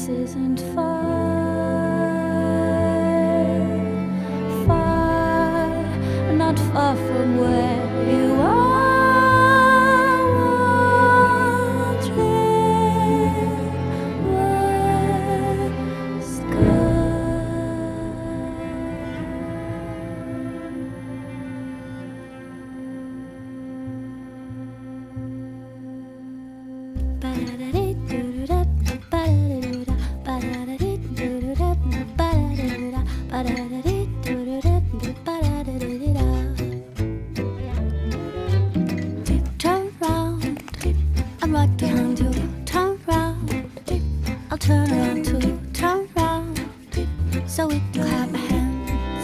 isn't far, not far from where you are wandering, sky. Turn round, I'm right behind you. Turn round, I'll turn around too. Turn round, so we can clap our hands.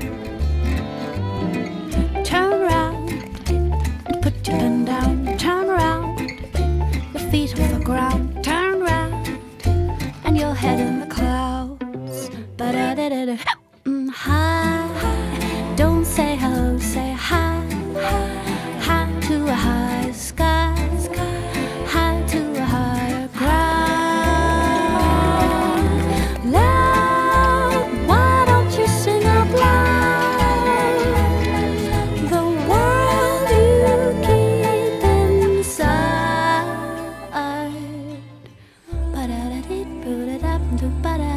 Turn round and put your pen down. Turn around, your feet off the ground. Turn round and your head in the clouds. Ba-da-da-da-da. Hi, don't say hello, say hi. Hi to a high sky, high to a higher ground. Loud, why don't you sing out loud? The world you keep inside. Ba-da-da-dee, boo-da-da, boo-da-da.